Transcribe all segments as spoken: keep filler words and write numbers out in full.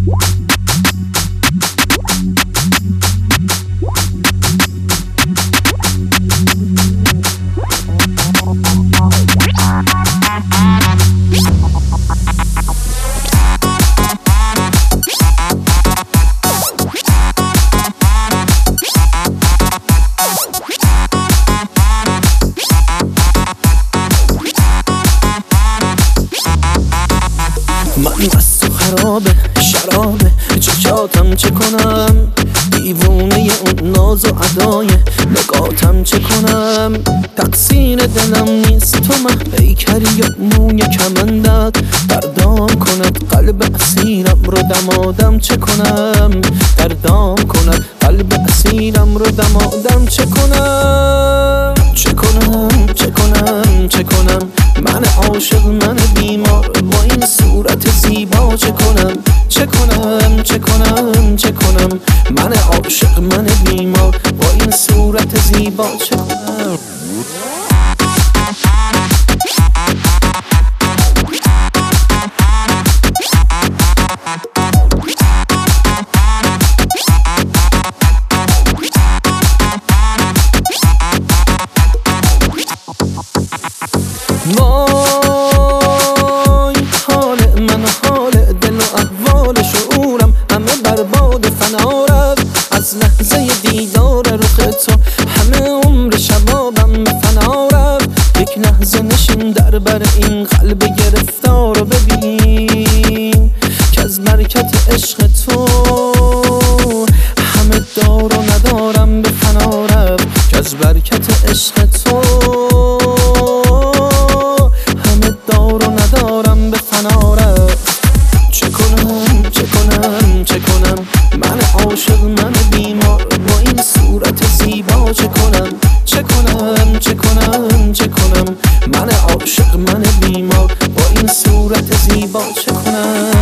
من مست و خرابه شرابه چشاتم چه کنم، دیوونه اون ناز و ادای نگاتم چه کنم. تقصیر دلم نیست تو مه پیکری و موی کمندت دردام کند قلب اسیرم رو دمادم چه کنم. دردام کند قلب اسیرم رو دمادم چه کنم. چه کنم چه کنم چه کنم من عاشق من بیمار با این صورت زیبا چه کنم. چه کنم چه کنم چه کنم من عاشق من بیمار با این صورت زیبا چه کنم. وای حال من حال دل و احوال شعورم همه برباد فنا رفت از لحظه دیدار رخ تو. همه عمر شبابم به فنا رفت. یک لحظه نشین در بر این قلب گرفتار رو ببین که از برکت عشق تو همه دار و ندارم به فنا رفت. که از برکت عشق تو چه کنم چه کنم چه کنم من عاشق من بیمار با این صورت زیبا چه کنم. چه کنم چه کنم چه کنم من عاشق من بیمار با این صورت زیبا چه کنم.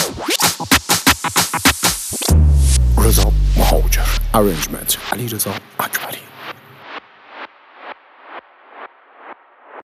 رضا مهاجر. Arrangement علی رضا